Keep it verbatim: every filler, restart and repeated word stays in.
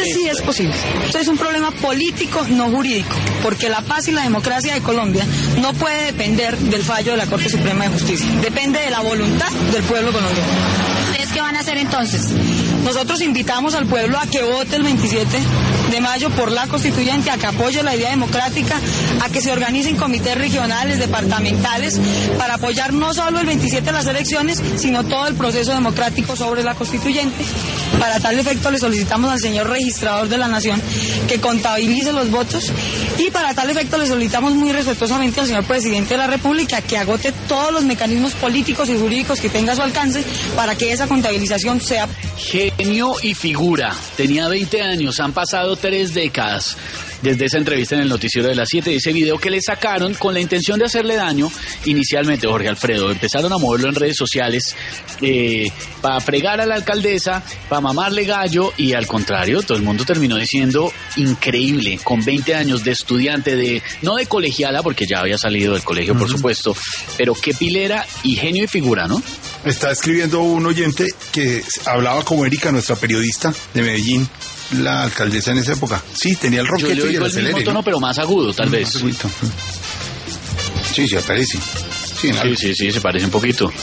Legalmente sí es posible. Esto es un problema político, no jurídico, porque la paz y la democracia de Colombia no puede depender del fallo de la Corte Suprema de Justicia. Depende de la voluntad del pueblo colombiano. ¿Ustedes qué van a hacer entonces? Nosotros invitamos al pueblo a que vote el veintisiete de mayo por la constituyente, a que apoye la idea democrática, a que se organicen comités regionales, departamentales, para apoyar no solo el veintisiete las elecciones, sino todo el proceso democrático sobre la constituyente. Para tal efecto le solicitamos al señor registrador de la Nación que contabilice los votos y para tal efecto le solicitamos muy respetuosamente al señor presidente de la República que agote todos los mecanismos políticos y jurídicos que tenga a su alcance para que esa contabilización sea... Genio y figura. Tenía veinte años, han pasado tres décadas desde esa entrevista en el noticiero de las siete, ese video que le sacaron con la intención de hacerle daño. Inicialmente, Jorge Alfredo, empezaron a moverlo en redes sociales eh, para fregar a la alcaldesa, para mamarle gallo, y al contrario, todo el mundo terminó diciendo, increíble, con veinte años de estudiante, de no de colegiala, porque ya había salido del colegio, uh-huh. por supuesto, pero qué pilera y genio y figura, ¿no? Está escribiendo un oyente que hablaba como Erika, nuestra periodista de Medellín, la alcaldesa en esa época. Sí, tenía el roquete. Yo le oigo y el, el acelere, mismo tono, ¿no? pero más agudo, tal mm, vez. Sí, se aparece. Sí, sí, sí, sí, se parece un poquito.